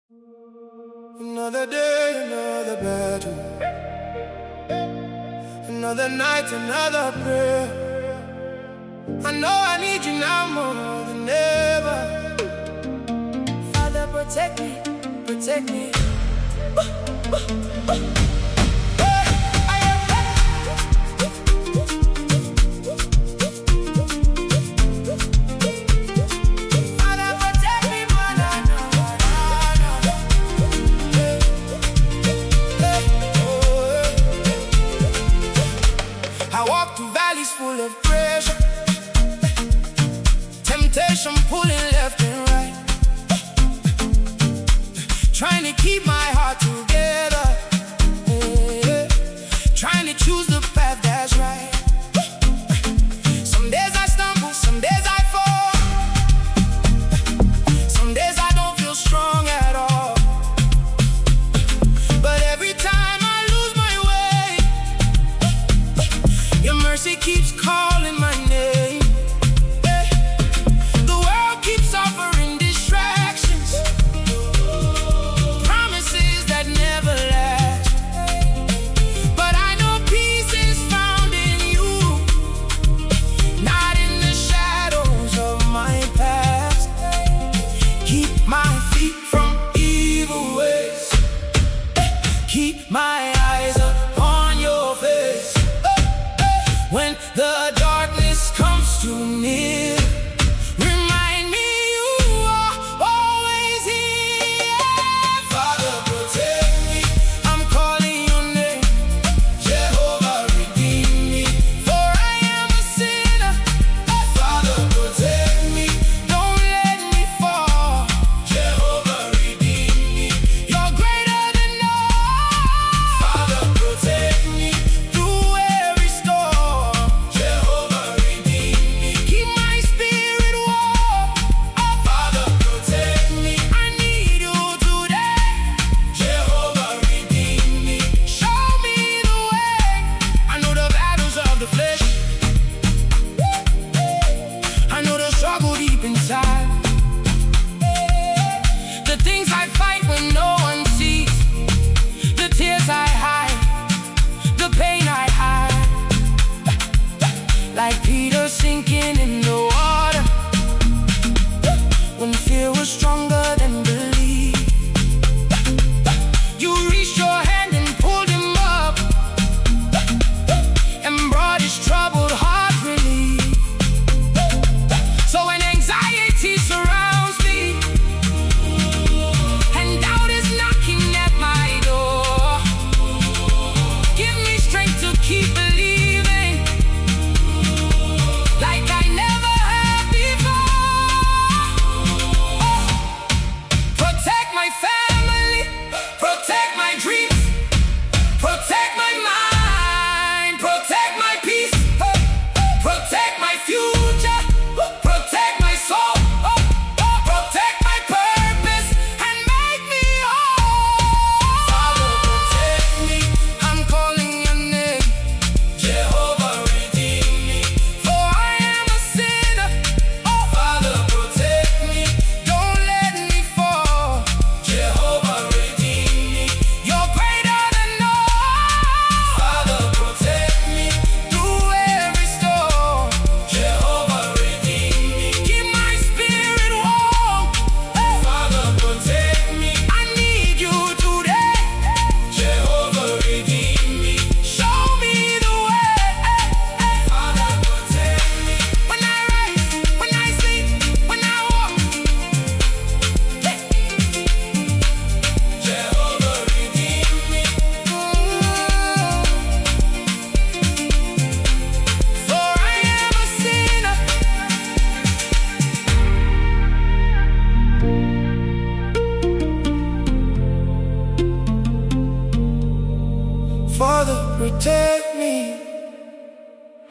Another day, another battle. Another night, another prayer. I know I need you now more than ever. Father, protect me, protect me. I walk through valleys full of pressure, temptation pulling left and right, trying to keep my heart together, trying to choose the path that's right. Some days I stumble, some days I fall, some days I don't feel strong at all. But every time I lose my way, your mercy keeps calling my name. The world keeps offering distractions, promises that never last. But I know peace is found in you, not in the shadows of my past. Keep my feet from evil ways, keep my eyes upon your face. When the darkness comes too near, remind me you are always here. Father, protect me, I'm calling your name. Jehovah, redeem me, for I am a sinner. Father, protect me, don't let me fall. Jehovah, redeem me, you're greater than all. Father, protect me through every storm. Jehovah, redeem me, keep my spirit warm. Oh, Father, protect me, I need you today. Jehovah, redeem me, show me the way. I know the battles of the flesh, I know the struggle deep inside, the things I fight when no one sees, the tears I hide, the pain I hide. Like Peter sinking in the water, when fear was stronger than belief. You reached your hand and pulled him up, and brought his troubled heart relief. So when anxiety surrounds me, and doubt is knocking at my door, give me strength to keep believing, like I never had before. Protect my family, protect my dreams, protect my mind, protect my peace, protect my future, protect my soul, protect my purpose, and make me whole. Father, protect me, I'm calling your name. Jehovah, redeem me, for I am a sinner. Oh, Father, protect me, don't let me fall. Jehovah, redeem me, you're greater than all. Father, protect me through every storm. Jehovah, redeem me, keep my spirit warm. Father, protect me, I need you today. Jehovah, redeem me, show me the way. Father, protect me, when I rise, when I sleep, when I walk. Jehovah, redeem me, for I am a sinner. Father, protect